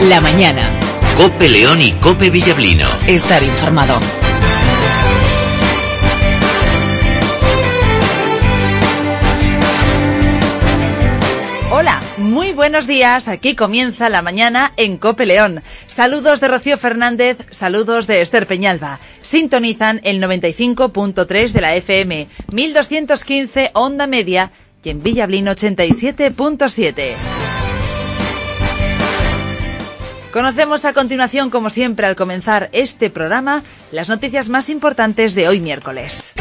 La mañana. COPE León y COPE Villablino. Estar informado. Hola, muy buenos días. Aquí comienza la mañana en COPE León. Saludos de Rocío Fernández, saludos de Esther Peñalba. Sintonizan el 95.3 de la FM, 1215 onda media y en Villablino 87.7. Conocemos a continuación, como siempre al comenzar este programa, las noticias más importantes de hoy miércoles.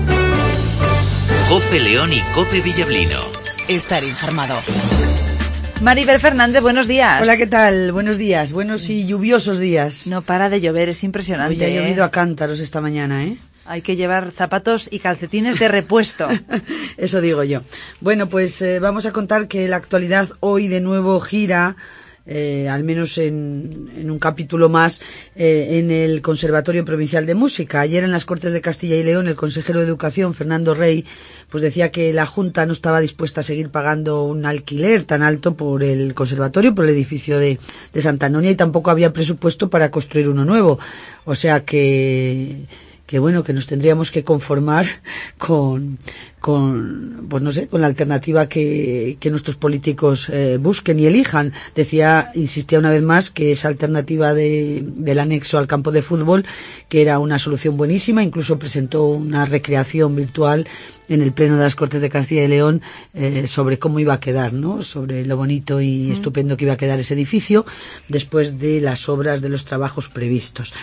COPE León y COPE Villablino. Estar informado. Maribel Fernández, buenos días. Hola, ¿qué tal? Buenos días, buenos y lluviosos días. No para de llover, es impresionante. Hoy ha llovido a cántaros esta mañana, ¿eh? Hay que llevar zapatos y calcetines de repuesto. Eso digo yo. Bueno, pues vamos a contar que la actualidad hoy de nuevo gira, al menos en un capítulo más, en el Conservatorio Provincial de Música. Ayer en las Cortes de Castilla y León, el consejero de Educación, Fernando Rey, pues decía que la Junta no estaba dispuesta a seguir pagando un alquiler tan alto por el conservatorio, por el edificio de Santa Anonia, y tampoco había presupuesto para construir uno nuevo. O sea que bueno, que nos tendríamos que conformar con pues no sé, con la alternativa que nuestros políticos busquen y elijan. Insistía una vez más que esa alternativa del anexo al campo de fútbol, que era una solución buenísima, incluso presentó una recreación virtual en el Pleno de las Cortes de Castilla y León sobre cómo iba a quedar, ¿no? Sobre lo bonito y estupendo que iba a quedar ese edificio después de las obras, de los trabajos previstos.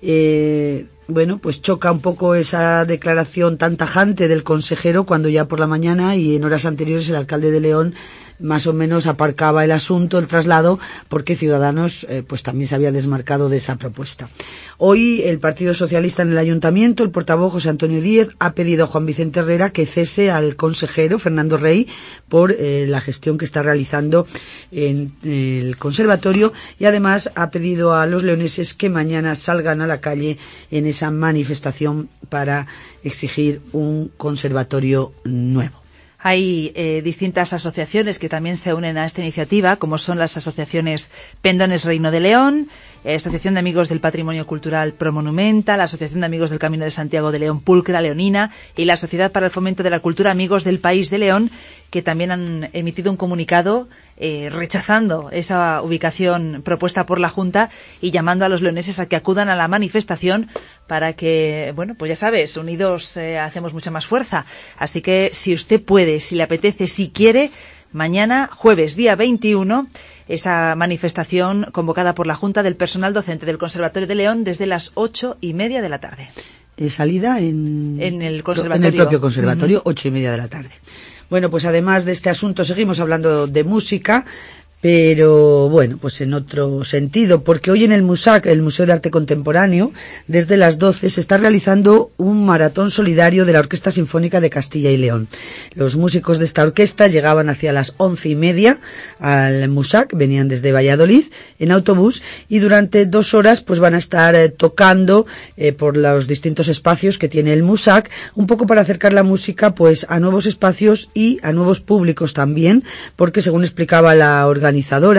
Bueno, pues choca un poco esa declaración tan tajante del consejero cuando ya por la mañana y en horas anteriores el alcalde de León más o menos aparcaba el asunto, el traslado, porque Ciudadanos pues también se había desmarcado de esa propuesta. Hoy el Partido Socialista en el Ayuntamiento, el portavoz José Antonio Díez, ha pedido a Juan Vicente Herrera que cese al consejero Fernando Rey por la gestión que está realizando en el conservatorio, y además ha pedido a los leoneses que mañana salgan a la calle en esa manifestación para exigir un conservatorio nuevo. Hay distintas asociaciones que también se unen a esta iniciativa, como son las asociaciones Pendones Reino de León, Asociación de Amigos del Patrimonio Cultural Promonumenta, la Asociación de Amigos del Camino de Santiago de León Pulcra Leonina y la Sociedad para el Fomento de la Cultura Amigos del País de León, que también han emitido un comunicado rechazando esa ubicación propuesta por la Junta y llamando a los leoneses a que acudan a la manifestación para que, bueno, pues ya sabes, unidos hacemos mucha más fuerza. Así que si usted puede, si le apetece, si quiere, mañana, jueves, día 21, esa manifestación convocada por la Junta del Personal Docente del Conservatorio de León desde las 8:30 de la tarde. Salida en el conservatorio. En el propio conservatorio, 8:30 de la tarde. Bueno, pues además de este asunto seguimos hablando de música, pero bueno, pues en otro sentido, porque hoy en el MUSAC, el Museo de Arte Contemporáneo, desde las 12 se está realizando un maratón solidario de la Orquesta Sinfónica de Castilla y León. Los músicos de esta orquesta llegaban hacia las 11:30 al MUSAC, venían desde Valladolid en autobús, y durante 2 horas pues van a estar tocando por los distintos espacios que tiene el MUSAC, un poco para acercar la música pues a nuevos espacios y a nuevos públicos también, porque según explicaba la organizadora,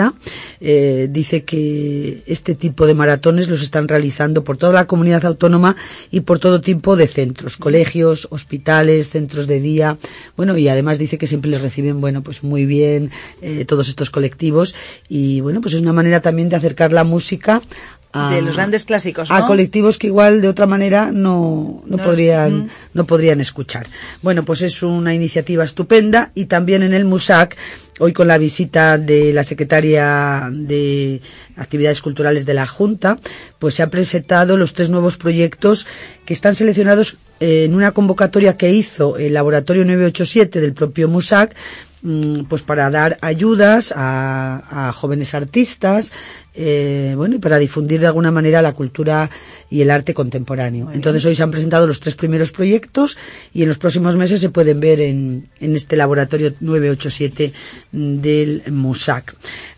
dice que este tipo de maratones los están realizando por toda la comunidad autónoma y por todo tipo de centros, colegios, hospitales, centros de día, bueno, y además dice que siempre les reciben, bueno, pues muy bien todos estos colectivos, y bueno, pues es una manera también de acercar la música de los grandes clásicos, ¿no? A colectivos que igual de otra manera no podrían escuchar. Bueno, pues es una iniciativa estupenda. Y también en el MUSAC, hoy con la visita de la secretaria de Actividades Culturales de la Junta, pues se han presentado los 3 nuevos proyectos que están seleccionados en una convocatoria que hizo el Laboratorio 987 del propio MUSAC, pues para dar ayudas a jóvenes artistas, bueno, y para difundir de alguna manera la cultura y el arte contemporáneo. Entonces hoy se han presentado los 3 primeros proyectos y en los próximos meses se pueden ver en este laboratorio 987 del MUSAC.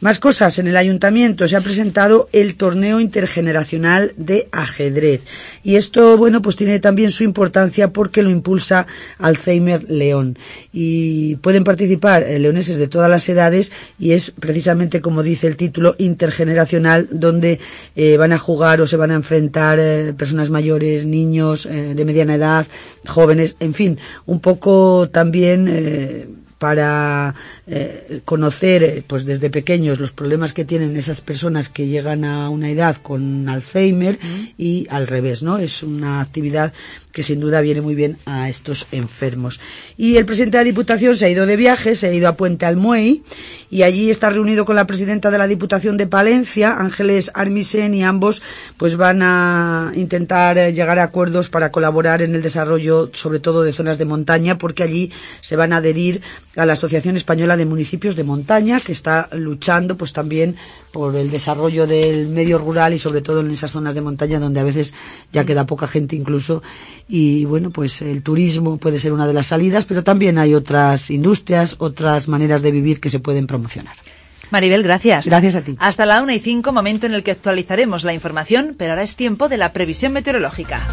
Más cosas, en el ayuntamiento se ha presentado el torneo intergeneracional de ajedrez. Y esto, bueno, pues tiene también su importancia porque lo impulsa Alzheimer León. Y pueden participar leoneses de todas las edades y es precisamente, como dice el título, intergeneracional, donde van a jugar o se van a enfrentar personas mayores, niños de mediana edad, jóvenes, en fin, un poco también para conocer pues desde pequeños los problemas que tienen esas personas que llegan a una edad con Alzheimer y al revés, ¿no? Es una actividad que sin duda viene muy bien a estos enfermos. Y el presidente de la Diputación se ha ido de viaje, se ha ido a Puente Almuey y allí está reunido con la presidenta de la Diputación de Palencia, Ángeles Armisen, y ambos pues van a intentar llegar a acuerdos para colaborar en el desarrollo, sobre todo de zonas de montaña, porque allí se van a adherir a la Asociación Española de Municipios de Montaña, que está luchando pues también por el desarrollo del medio rural y sobre todo en esas zonas de montaña donde a veces ya queda poca gente incluso. Y bueno, pues el turismo puede ser una de las salidas, pero también hay otras industrias, otras maneras de vivir que se pueden promocionar. Maribel, gracias. Gracias a ti. Hasta la 1:05, momento en el que actualizaremos la información, pero ahora es tiempo de la previsión meteorológica.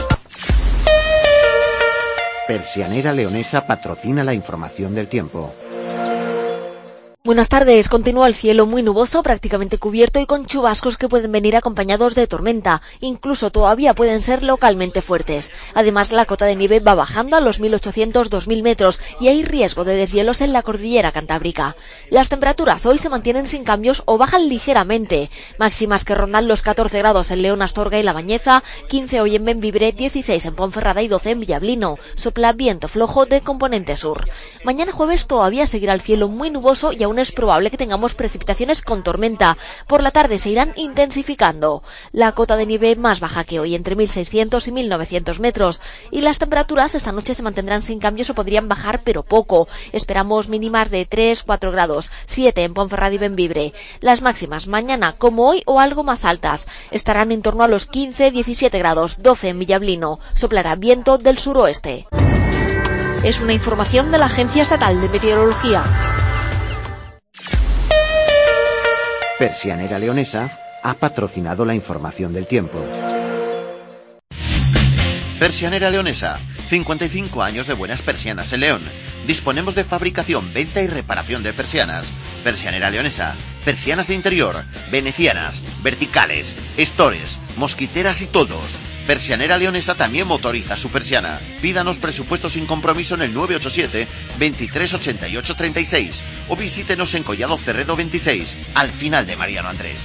Persianera Leonesa patrocina la información del tiempo. Buenas tardes. Continúa el cielo muy nuboso, prácticamente cubierto y con chubascos que pueden venir acompañados de tormenta. Incluso todavía pueden ser localmente fuertes. Además, la cota de nieve va bajando a los 1.800-2.000 metros y hay riesgo de deshielos en la cordillera cantábrica. Las temperaturas hoy se mantienen sin cambios o bajan ligeramente. Máximas que rondan los 14 grados en León, Astorga y La Bañeza, 15 hoy en Bembibre, 16 en Ponferrada y 12 en Villablino. Sopla viento flojo de componente sur. Mañana jueves todavía seguirá el cielo muy nuboso y aún es probable que tengamos precipitaciones con tormenta. Por la tarde se irán intensificando. La cota de nieve más baja que hoy, entre 1.600 y 1.900 metros. Y las temperaturas esta noche se mantendrán sin cambios o podrían bajar, pero poco. Esperamos mínimas de 3-4 grados, 7 en Ponferrada y Bembibre. Las máximas mañana, como hoy, o algo más altas. Estarán en torno a los 15-17 grados, 12 en Villablino. Soplará viento del suroeste. Es una información de la Agencia Estatal de Meteorología. Persianera Leonesa ha patrocinado la información del tiempo. Persianera Leonesa, 55 años de buenas persianas en León. Disponemos de fabricación, venta y reparación de persianas. Persianera Leonesa, persianas de interior, venecianas, verticales, estores, mosquiteras y todos. Persianera Leonesa también motoriza su persiana. Pídanos presupuesto sin compromiso en el 987 23 88 36 o visítenos en Collado Cerredo 26, al final de Mariano Andrés.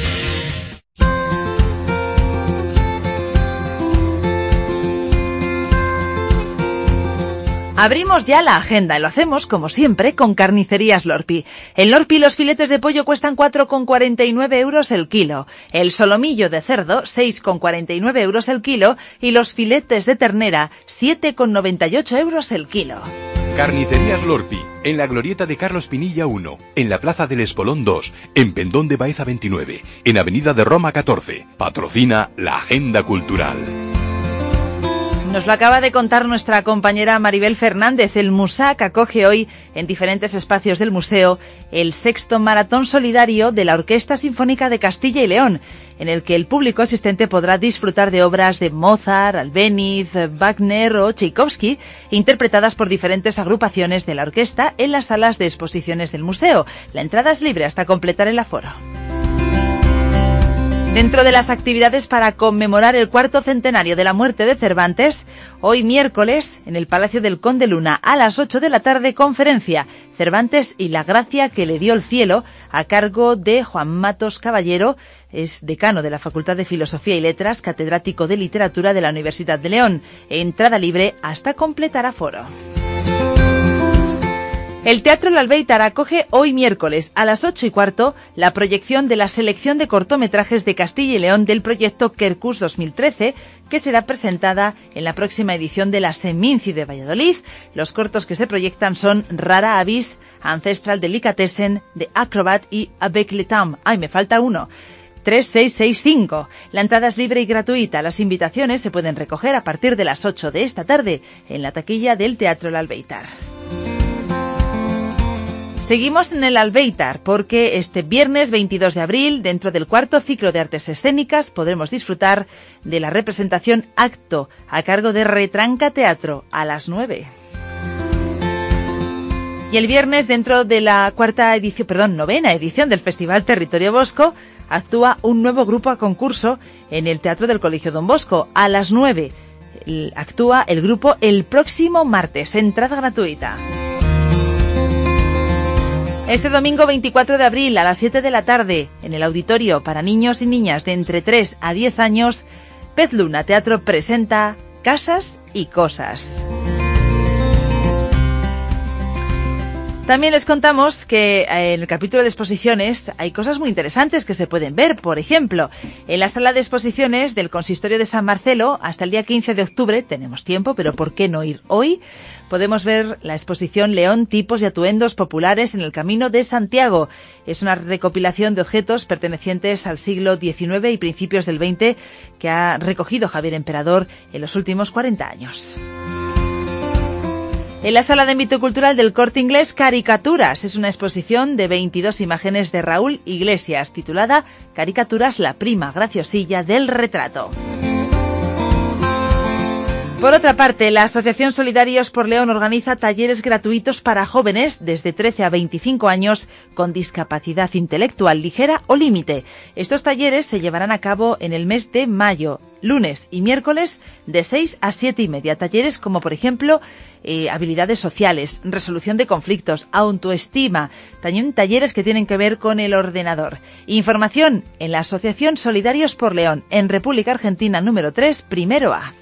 Abrimos ya la agenda y lo hacemos, como siempre, con Carnicerías Lorpi. En Lorpi los filetes de pollo cuestan 4,49 euros el kilo, el solomillo de cerdo 6,49 euros el kilo y los filetes de ternera 7,98 euros el kilo. Carnicerías Lorpi, en la glorieta de Carlos Pinilla 1, en la Plaza del Espolón 2, en Pendón de Baeza 29, en Avenida de Roma 14. Patrocina la Agenda Cultural. Nos lo acaba de contar nuestra compañera Maribel Fernández. El MUSAC acoge hoy en diferentes espacios del museo el 6º Maratón Solidario de la Orquesta Sinfónica de Castilla y León, en el que el público asistente podrá disfrutar de obras de Mozart, Albéniz, Wagner o Tchaikovsky, interpretadas por diferentes agrupaciones de la orquesta en las salas de exposiciones del museo. La entrada es libre hasta completar el aforo. Dentro de las actividades para conmemorar el 4º centenario de la muerte de Cervantes, hoy miércoles, en el Palacio del Conde Luna, a las 8 de la tarde, conferencia Cervantes y la gracia que le dio el cielo, a cargo de Juan Matos Caballero, es decano de la Facultad de Filosofía y Letras, catedrático de Literatura de la Universidad de León. Entrada libre hasta completar aforo. El Teatro El Albéitar acoge hoy miércoles a las 8:15 la proyección de la selección de cortometrajes de Castilla y León del proyecto Quercus 2013, que será presentada en la próxima edición de la Seminci de Valladolid. Los cortos que se proyectan son Rara Avis, Ancestral Delicatessen, The Acrobat y Avec le Temps. ¡Ay, me falta uno! 3665. La entrada es libre y gratuita. Las invitaciones se pueden recoger a partir de las 8 de esta tarde en la taquilla del Teatro El Albéitar. Seguimos en el Albéitar porque este viernes 22 de abril, dentro del cuarto ciclo de artes escénicas, podremos disfrutar de la representación Acto a cargo de Retranca Teatro a las 9. Y el viernes, dentro de la novena edición del Festival Territorio Bosco, actúa un nuevo grupo a concurso en el Teatro del Colegio Don Bosco a las 9. Actúa el grupo el próximo martes, entrada gratuita. Este domingo 24 de abril a las 7 de la tarde, en el auditorio para niños y niñas de entre 3 a 10 años, Pez Luna Teatro presenta Casas y Cosas. También les contamos que en el capítulo de exposiciones hay cosas muy interesantes que se pueden ver. Por ejemplo, en la sala de exposiciones del Consistorio de San Marcelo, hasta el día 15 de octubre, tenemos tiempo, pero ¿por qué no ir hoy? Podemos ver la exposición León, tipos y atuendos populares en el Camino de Santiago. Es una recopilación de objetos pertenecientes al siglo XIX y principios del XX que ha recogido Javier Emperador en los últimos 40 años. En la Sala de Ámbito Cultural del Corte Inglés, Caricaturas. Es una exposición de 22 imágenes de Raúl Iglesias, titulada Caricaturas, la prima graciosilla del retrato. Por otra parte, la Asociación Solidarios por León organiza talleres gratuitos para jóvenes desde 13 a 25 años con discapacidad intelectual ligera o límite. Estos talleres se llevarán a cabo en el mes de mayo, lunes y miércoles de 6 a 7 y media. Talleres como, por ejemplo, habilidades sociales, resolución de conflictos, autoestima. También talleres que tienen que ver con el ordenador. Información en la Asociación Solidarios por León, en República Argentina número 3, primero A.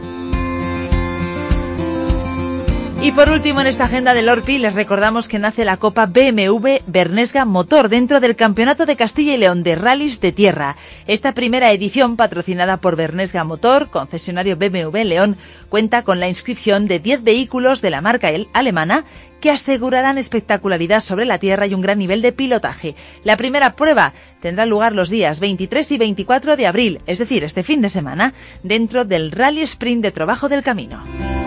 Y por último, en esta agenda del Lorpi, les recordamos que nace la Copa BMW Bernesga Motor dentro del Campeonato de Castilla y León de Rallys de Tierra. Esta primera edición, patrocinada por Bernesga Motor, concesionario BMW León, cuenta con la inscripción de 10 vehículos de la marca alemana que asegurarán espectacularidad sobre la tierra y un gran nivel de pilotaje. La primera prueba tendrá lugar los días 23 y 24 de abril, es decir, este fin de semana, dentro del Rally Sprint de Trabajo del Camino.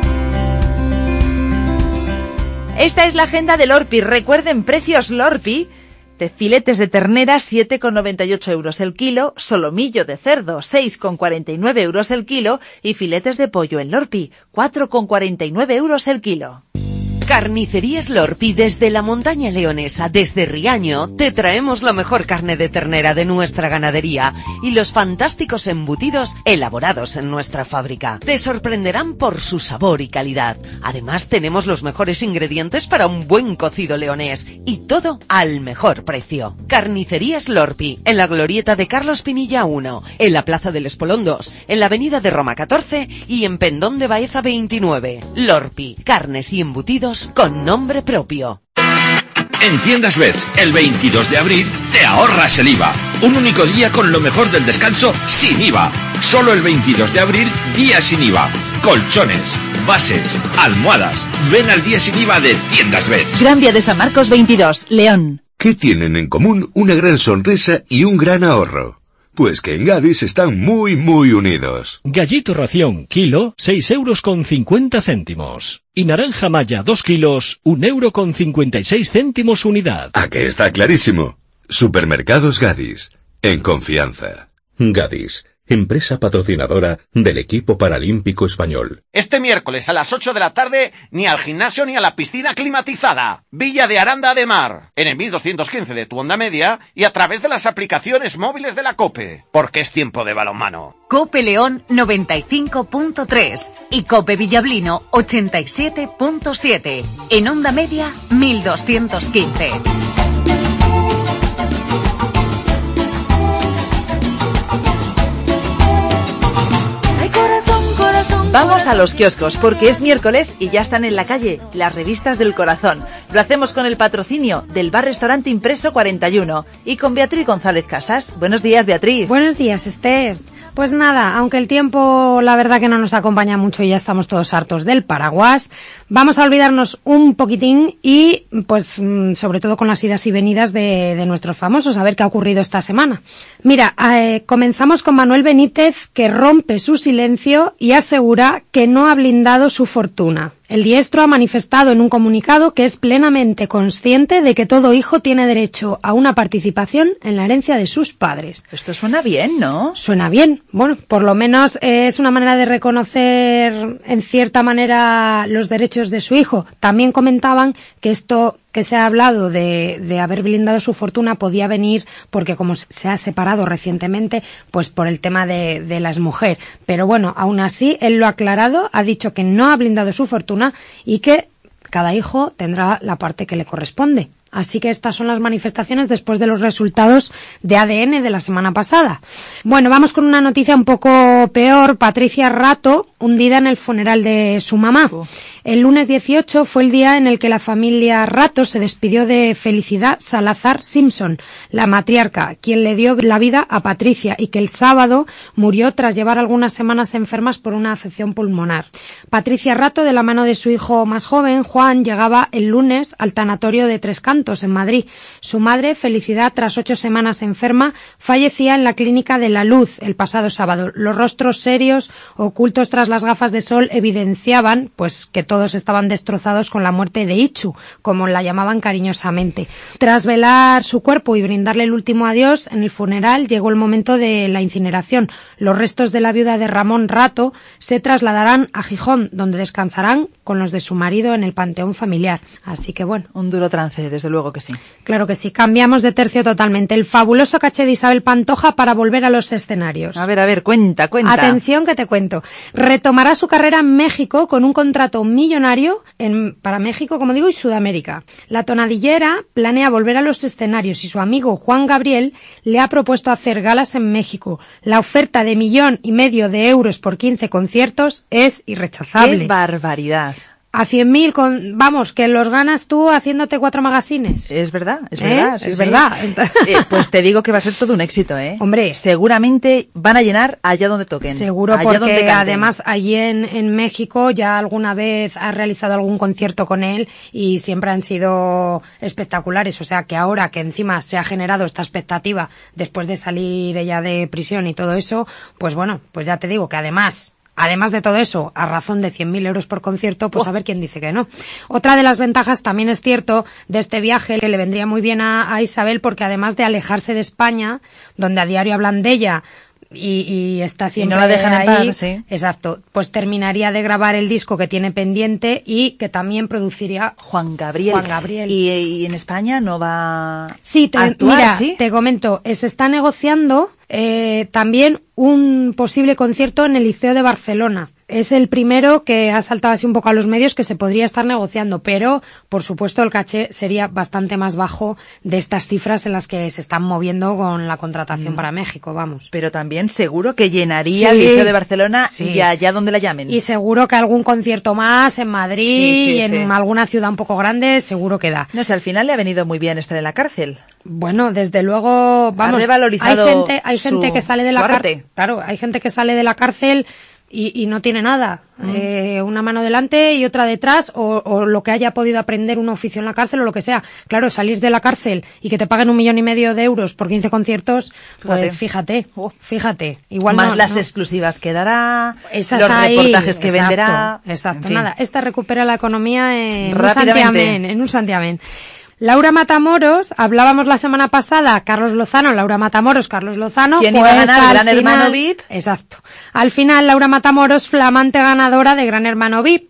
Esta es la agenda del Lorpi. Recuerden, precios Lorpi. De filetes de ternera, 7,98 euros el kilo. Solomillo de cerdo, 6,49 euros el kilo. Y filetes de pollo en Lorpi, 4,49 euros el kilo. Carnicerías Lorpi, desde la montaña leonesa, desde Riaño, te traemos la mejor carne de ternera de nuestra ganadería y los fantásticos embutidos elaborados en nuestra fábrica. Te sorprenderán por su sabor y calidad. Además, tenemos los mejores ingredientes para un buen cocido leonés y todo al mejor precio. Carnicerías Lorpi, en la glorieta de Carlos Pinilla 1, en la Plaza del Espolón 2, en la Avenida de Roma 14 y en Pendón de Baeza 29. Lorpi, carnes y embutidos con nombre propio. En Tiendas Beds, el 22 de abril, te ahorras el IVA. Un único día con lo mejor del descanso sin IVA. Solo el 22 de abril, día sin IVA. Colchones, bases, almohadas. Ven al día sin IVA de Tiendas Beds. Gran Vía de San Marcos 22, León. ¿Qué tienen en común una gran sonrisa y un gran ahorro? Pues que en Gadis están muy unidos. Gallito ración, kilo, 6,50 €. Y naranja malla, 2 kilos, 1,56 € unidad. ¿A que está clarísimo? Supermercados Gadis, en confianza. Gadis, empresa patrocinadora del equipo paralímpico español. Este miércoles a las 8 de la tarde, ni al gimnasio ni a la piscina climatizada. Villa de Aranda de Mar, en el 1215 de tu onda media y a través de las aplicaciones móviles de la COPE. Porque es tiempo de balonmano. COPE León 95.3 y COPE Villablino 87.7. En onda media 1215. Vamos a los kioscos porque es miércoles y ya están en la calle las revistas del corazón. Lo hacemos con el patrocinio del Bar Restaurante Impreso 41 y con Beatriz González Casas. Buenos días, Beatriz. Buenos días, Esther. Pues nada, aunque el tiempo la verdad que no nos acompaña mucho y ya estamos todos hartos del paraguas, vamos a olvidarnos un poquitín y pues sobre todo con las idas y venidas de nuestros famosos, a ver qué ha ocurrido esta semana. Mira, comenzamos con Manuel Benítez, que rompe su silencio y asegura que no ha blindado su fortuna. El diestro ha manifestado en un comunicado que es plenamente consciente de que todo hijo tiene derecho a una participación en la herencia de sus padres. Esto suena bien, ¿no? Suena bien. Bueno, por lo menos es una manera de reconocer en cierta manera los derechos de su hijo. También comentaban que esto que se ha hablado de haber blindado su fortuna podía venir porque como se ha separado recientemente, pues por el tema de la exmujer. Pero bueno, aún así, él lo ha aclarado, ha dicho que no ha blindado su fortuna y que cada hijo tendrá la parte que le corresponde. Así que estas son las manifestaciones después de los resultados de ADN de la semana pasada. Bueno, vamos con una noticia un poco peor. Patricia Rato, hundida en el funeral de su mamá. El lunes 18 fue el día en el que la familia Rato se despidió de Felicidad Salazar Simpson, la matriarca, quien le dio la vida a Patricia y que el sábado murió tras llevar algunas semanas enfermas por una afección pulmonar. Patricia Rato, de la mano de su hijo más joven, Juan, llegaba el lunes al tanatorio de Tres Cantos, en Madrid. Su madre, Felicidad, tras 8 semanas enferma, fallecía en la Clínica de la Luz el pasado sábado. Los rostros serios, ocultos tras las gafas de sol, evidenciaban pues que todos estaban destrozados con la muerte de Ichu, como la llamaban cariñosamente. Tras velar su cuerpo y brindarle el último adiós, en el funeral llegó el momento de la incineración. Los restos de la viuda de Ramón Rato se trasladarán a Gijón, donde descansarán con los de su marido en el panteón familiar. Así que bueno. Un duro trance, desde luego que sí. Claro que sí. Cambiamos de tercio totalmente. El fabuloso caché de Isabel Pantoja para volver a los escenarios. A ver, cuenta. Atención que te cuento. Retomará su carrera en México con un contrato millonario para México, como digo, y Sudamérica. La tonadillera planea volver a los escenarios y su amigo Juan Gabriel le ha propuesto hacer galas en México. La oferta de 1,5 millones de euros por 15 conciertos es irrechazable. ¡Qué barbaridad! A 100.000 vamos, que los ganas tú haciéndote 4 magazines. Es verdad. Es verdad. Pues te digo que va a ser todo un éxito, ¿eh? Hombre. Seguramente van a llenar allá donde toquen. Seguro, porque además allí en México ya alguna vez ha realizado algún concierto con él y siempre han sido espectaculares. O sea que ahora que encima se ha generado esta expectativa después de salir ella de prisión y todo eso, pues bueno, pues ya te digo que además de todo eso, a razón de 100.000 euros por concierto, pues a ver quién dice que no. Otra de las ventajas, también es cierto, de este viaje, que le vendría muy bien a Isabel, porque además de alejarse de España, donde a diario hablan de ella, y está siempre y no la dejan ahí, en paz, sí. Exacto, pues terminaría de grabar el disco que tiene pendiente y que también produciría Juan Gabriel. ¿Y en España no va a actuar? Mira, ¿sí? Te comento, se está negociando también un posible concierto en el Liceo de Barcelona. Es el primero que ha saltado así un poco a los medios que se podría estar negociando, pero por supuesto el caché sería bastante más bajo de estas cifras en las que se están moviendo con la contratación para México, vamos. Pero también seguro que llenaría el Liceo de Barcelona y allá donde la llamen. Y seguro que algún concierto más en Madrid y en alguna ciudad un poco grande seguro que da. No sé, al final le ha venido muy bien estar en la cárcel. Bueno, desde luego, vamos, ha revalorizado hay gente que sale de la cárcel. Claro, hay gente que sale de la cárcel y no tiene nada. Una mano delante y otra detrás, o lo que haya podido aprender un oficio en la cárcel o lo que sea. Claro, salir de la cárcel y que te paguen 1,5 millones de euros por 15 conciertos, pues fíjate. Igual más las exclusivas que dará, esa los reportajes ahí, que venderá. Exacto, en fin. Nada, esta recupera la economía en un santiamén. Laura Matamoros, hablábamos la semana pasada, Carlos Lozano. ¿Quién iba a ganar? Gran Hermano VIP. Exacto. Al final, Laura Matamoros, flamante ganadora de Gran Hermano VIP.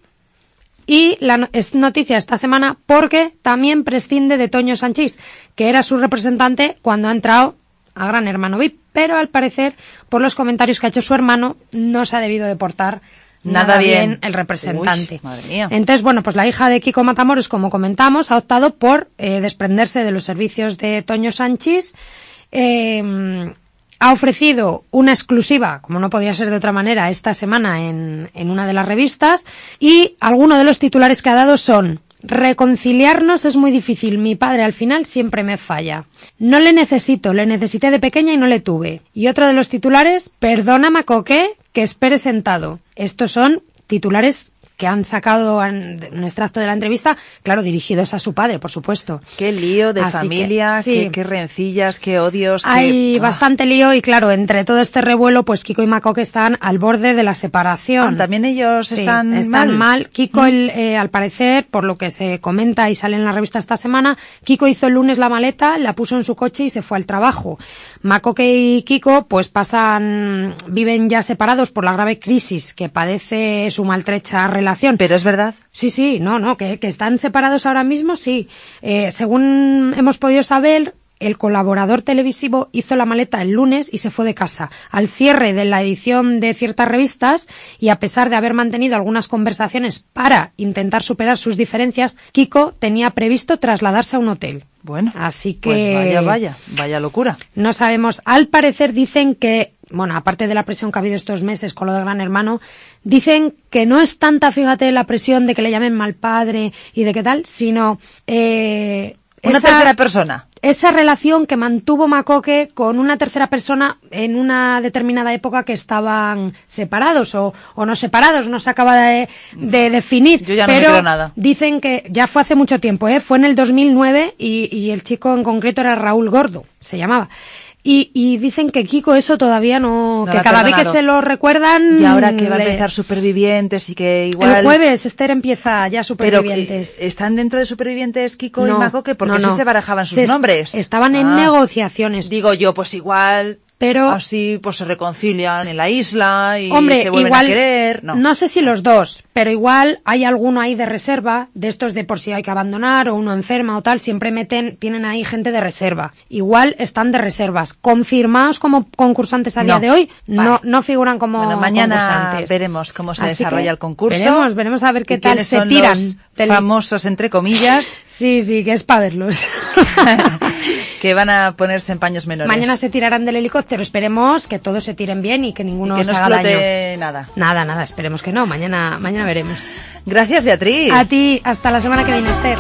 Y es noticia esta semana porque también prescinde de Toño Sanchís, que era su representante cuando ha entrado a Gran Hermano VIP. Pero al parecer, por los comentarios que ha hecho su hermano, no se ha debido de portar nada bien el representante. Uy, madre mía. Entonces, bueno, pues la hija de Kiko Matamoros, como comentamos, ha optado por desprenderse de los servicios de Toño Sanchís. Ha ofrecido una exclusiva, como no podía ser de otra manera, esta semana en una de las revistas, y algunos de los titulares que ha dado son: reconciliarnos es muy difícil, mi padre al final siempre me falla. No le necesito, le necesité de pequeña y no le tuve. Y otro de los titulares: perdona Macoque, que espere sentado. Estos son titulares que han sacado un extracto de la entrevista, claro, dirigidos a su padre, por supuesto. Qué lío de familia, sí. qué rencillas, qué odios. Hay bastante lío y claro, entre todo este revuelo, pues Kiko y Makoke están al borde de la separación. También ellos están mal. Kiko, al parecer, por lo que se comenta y sale en la revista esta semana, Kiko hizo el lunes la maleta, la puso en su coche y se fue al trabajo. Makoke y Kiko, pues viven ya separados por la grave crisis que padece su maltrecha relación. ¿Pero es verdad? Sí, no, que están separados ahora mismo, sí. Según hemos podido saber, el colaborador televisivo hizo la maleta el lunes y se fue de casa. Al cierre de la edición de ciertas revistas, y a pesar de haber mantenido algunas conversaciones para intentar superar sus diferencias, Kiko tenía previsto trasladarse a un hotel. Bueno, así que... Pues vaya locura. No sabemos. Al parecer dicen que, bueno, aparte de la presión que ha habido estos meses con lo del Gran Hermano, dicen que no es tanta, fíjate, la presión de que le llamen mal padre y de qué tal, sino... una tercera persona. Esa relación que mantuvo Makoke con una tercera persona en una determinada época que estaban separados o no separados, no se acaba de definir. Yo ya no pero me creo nada. Dicen que ya fue hace mucho tiempo, fue en el 2009 y el chico en concreto era Raúl Gordo, se llamaba. Y dicen que Kiko eso todavía no que cada vez que se lo recuerdan... Y ahora que va a empezar Supervivientes y que igual... El jueves, Esther, empieza ya Supervivientes. Pero, ¿están dentro de Supervivientes Kiko y Makoke? Porque sí se barajaban sus nombres. Estaban en negociaciones. Digo yo, pues igual... Pero así pues se reconcilian en la isla y hombre, se vuelven igual, a querer. No sé si los dos, pero igual hay alguno ahí de reserva, de estos de por si hay que abandonar o uno enferma o tal, siempre tienen ahí gente de reserva. Igual están de reservas. Confirmados como concursantes a día de hoy, no figuran como mañana concursantes. Veremos cómo se desarrolla el concurso. Veremos a ver qué tal se son tiran. Los famosos, entre comillas. Sí, que es para verlos. Que van a ponerse en paños menores. Mañana se tirarán del helicóptero. Esperemos que todos se tiren bien y que ninguno que no se haga explote daño. Nada. Esperemos que no. Mañana veremos. Gracias, Beatriz. A ti. Hasta la semana que viene, Esther.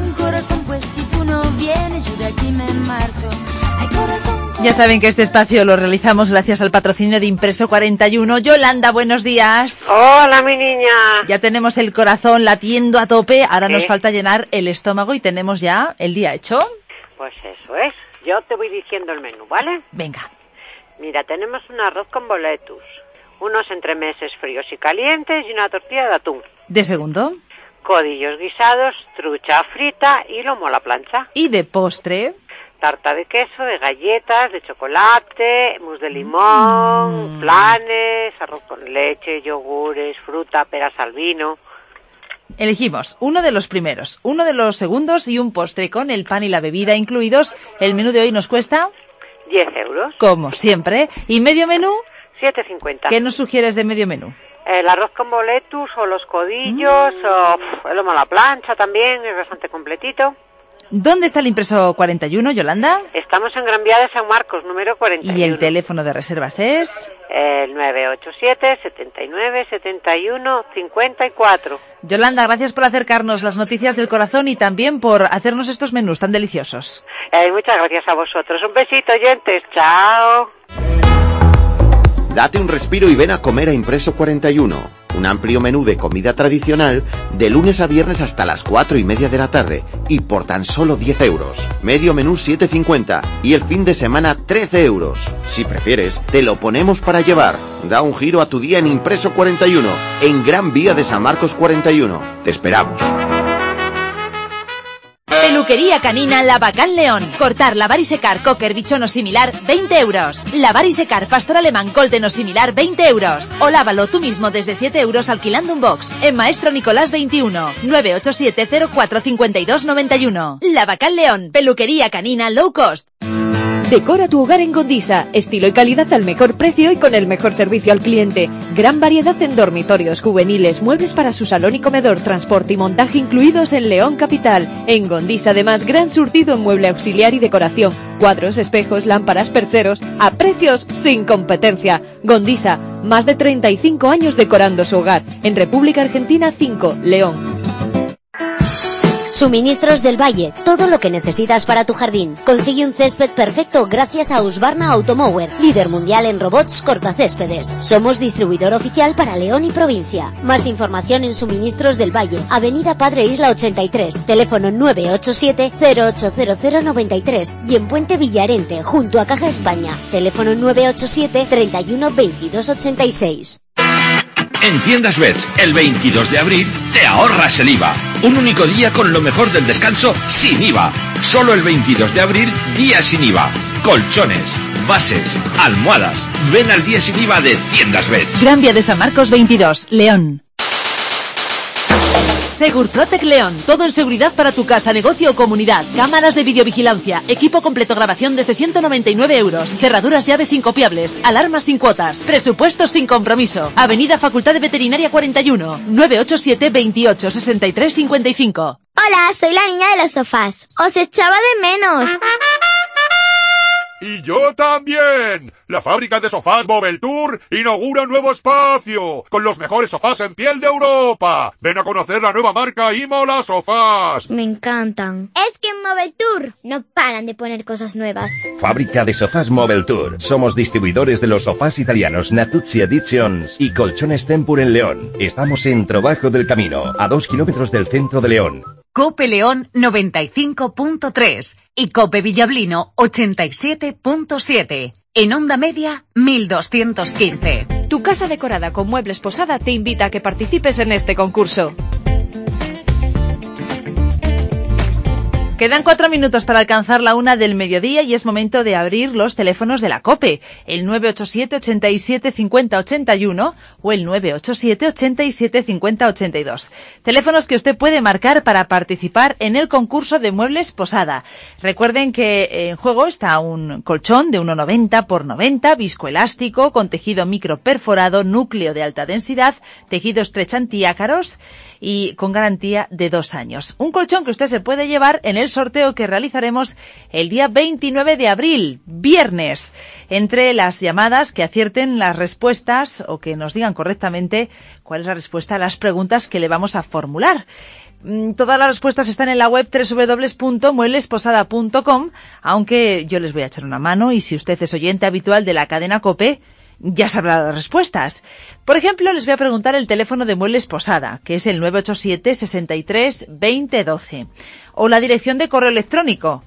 Ya saben que este espacio lo realizamos gracias al patrocinio de Impreso 41. Yolanda, buenos días. Hola, mi niña. Ya tenemos el corazón latiendo a tope. Ahora nos falta llenar el estómago y tenemos ya el día hecho. Pues eso es. Yo te voy diciendo el menú, ¿vale? Venga. Mira, tenemos un arroz con boletus, unos entremeses fríos y calientes y una tortilla de atún. ¿De segundo? Codillos guisados, trucha frita y lomo a la plancha. ¿Y de postre? Tarta de queso, de galletas, de chocolate, mousse de limón, flanes, arroz con leche, yogures, fruta, peras al vino. Elegimos uno de los primeros, uno de los segundos y un postre con el pan y la bebida incluidos. El menú de hoy nos cuesta 10 euros. Como siempre. ¿Y medio menú? 7,50. ¿Qué nos sugieres de medio menú? El arroz con boletus o los codillos o el lomo a la plancha también, es bastante completito. ¿Dónde está el Impreso 41, Yolanda? Estamos en Gran Vía de San Marcos, número 41. ¿Y el teléfono de reservas es? El 987 79 71 54. Yolanda, gracias por acercarnos las noticias del corazón y también por hacernos estos menús tan deliciosos. Muchas gracias a vosotros. Un besito, oyentes. Chao. Date un respiro y ven a comer a Impreso 41. Un amplio menú de comida tradicional de lunes a viernes hasta las 4:30 de la tarde y por tan solo 10 euros. Medio menú 7,50 y el fin de semana 13 euros. Si prefieres, te lo ponemos para llevar. Da un giro a tu día en Impreso 41, en Gran Vía de San Marcos 41. Te esperamos. Peluquería canina Lavacán León. Cortar, lavar y secar, cocker, bichón o similar, 20 euros. Lavar y secar, pastor alemán, golden o similar, 20 euros. O lávalo tú mismo desde 7 euros alquilando un box. En Maestro Nicolás 21, 987 04 52 91. Lavacán León. Peluquería canina low cost. Decora tu hogar en Gondisa, estilo y calidad al mejor precio y con el mejor servicio al cliente. Gran variedad en dormitorios juveniles, muebles para su salón y comedor, transporte y montaje incluidos en León Capital. En Gondisa además gran surtido en mueble auxiliar y decoración, cuadros, espejos, lámparas, percheros, a precios sin competencia. Gondisa, más de 35 años decorando su hogar. En República Argentina 5, León. Suministros del Valle, todo lo que necesitas para tu jardín. Consigue un césped perfecto gracias a Husqvarna Automower, líder mundial en robots cortacéspedes. Somos distribuidor oficial para León y provincia. Más información en Suministros del Valle, Avenida Padre Isla 83, teléfono 987-080093 y en Puente Villarente, junto a Caja España, teléfono 987 31 22 86. En Tiendas Beds, el 22 de abril, te ahorras el IVA. Un único día con lo mejor del descanso sin IVA. Solo el 22 de abril, día sin IVA. Colchones, bases, almohadas. Ven al día sin IVA de Tiendas Beds. Gran Vía de San Marcos 22, León. Segurprotec León, todo en seguridad para tu casa, negocio o comunidad. Cámaras de videovigilancia, equipo completo grabación desde 199 euros, cerraduras llaves incopiables, alarmas sin cuotas, presupuestos sin compromiso. Avenida Facultad de Veterinaria 41, 987 28 63 55. Hola, soy la niña de los sofás. Os echaba de menos. ¡Y yo también! La fábrica de sofás Mobeltour inaugura un nuevo espacio, con los mejores sofás en piel de Europa. Ven a conocer la nueva marca Imola Sofás. Me encantan. Es que en Mobeltour no paran de poner cosas nuevas. Fábrica de sofás Mobeltour. Somos distribuidores de los sofás italianos Natuzzi Editions y colchones Tempur en León. Estamos en Trobajo del Camino, a 2 kilómetros del centro de León. Cope León 95.3 y Cope Villablino 87.7. En onda media 1215. Tu casa decorada con muebles Posada te invita a que participes en este concurso. Quedan 4 minutos para alcanzar la 1 del mediodía y es momento de abrir los teléfonos de la COPE, el 987 87 50 81 o el 987 87 50 82. Teléfonos que usted puede marcar para participar en el concurso de muebles Posada. Recuerden que en juego está un colchón de 1,90 por 90, viscoelástico, con tejido micro perforado, núcleo de alta densidad, tejido estrechantiácaros y con garantía de 2 años. Un colchón que usted se puede llevar en el sorteo que realizaremos el día 29 de abril, viernes. Entre las llamadas que acierten las respuestas o que nos digan correctamente cuál es la respuesta a las preguntas que le vamos a formular. Todas las respuestas están en la web www.mueblesposada.com, aunque yo les voy a echar una mano y si usted es oyente habitual de la cadena COPE, ya sabrá las respuestas. Por ejemplo, les voy a preguntar el teléfono de Muebles Posada, que es el 987 63 20 12, o la dirección de correo electrónico,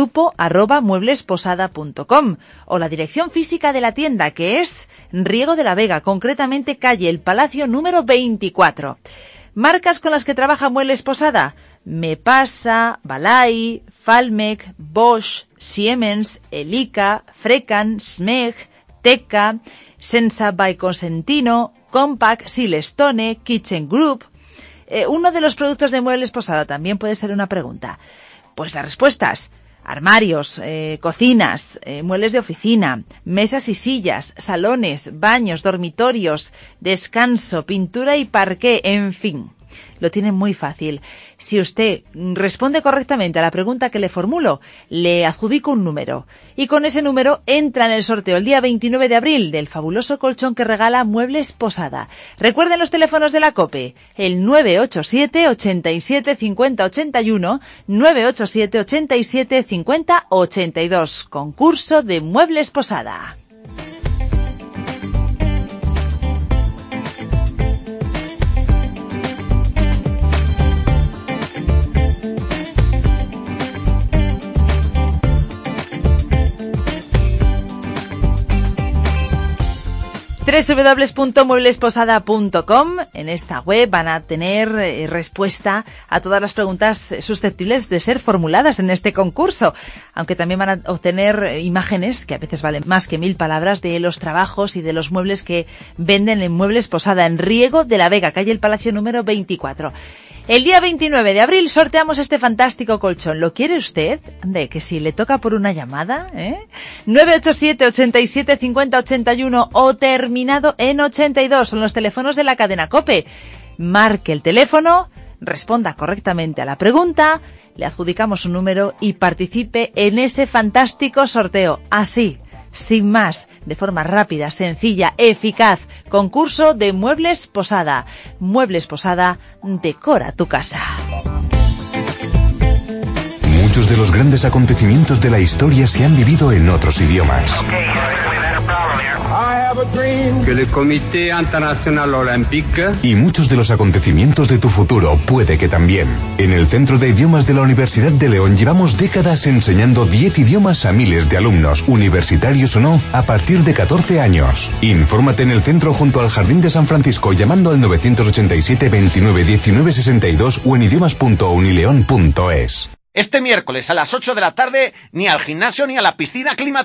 grupo@mueblesposada.com, o la dirección física de la tienda, que es Riego de la Vega, concretamente calle El Palacio número 24. Marcas con las que trabaja Muebles Posada: Mepasa, Balay, Falmec, Bosch, Siemens, Elica, Frecan, Smeg, Teca, Sensa by Consentino, Compaq, Silestone, Kitchen Group. Uno de los productos de Muebles Posada también puede ser una pregunta. Pues las respuestas: armarios, cocinas, muebles de oficina, mesas y sillas, salones, baños, dormitorios, descanso, pintura y parqué, en fin. Lo tiene muy fácil. Si usted responde correctamente a la pregunta que le formulo, le adjudico un número. Y con ese número entra en el sorteo el día 29 de abril del fabuloso colchón que regala Muebles Posada. Recuerden los teléfonos de la COPE, el 987 87 50 81, 987 87 50 82. Concurso de Muebles Posada. www.mueblesposada.com. En esta web van a tener respuesta a todas las preguntas susceptibles de ser formuladas en este concurso, aunque también van a obtener imágenes que a veces valen más que 1000 palabras de los trabajos y de los muebles que venden en Muebles Posada en Riego de la Vega, calle El Palacio número 24. El día 29 de abril sorteamos este fantástico colchón. ¿Lo quiere usted? De que si le toca por una llamada, 987 87 50 81 o terminado en 82 son los teléfonos de la cadena COPE. Marque el teléfono, responda correctamente a la pregunta, le adjudicamos un número y participe en ese fantástico sorteo. Así, sin más, de forma rápida, sencilla, eficaz. Concurso de Muebles Posada. Muebles Posada, decora tu casa. Muchos de los grandes acontecimientos de la historia se han vivido en otros idiomas. Que el Comité Internacional Olímpico. Y muchos de los acontecimientos de tu futuro puede que también. En el Centro de Idiomas de la Universidad de León llevamos décadas enseñando 10 idiomas a miles de alumnos, universitarios o no, a partir de 14 años. Infórmate en el centro junto al Jardín de San Francisco llamando al 987 29 19 62 o en idiomas.unileon.es. Este miércoles a las 8 de la tarde, ni al gimnasio ni a la piscina climatizada.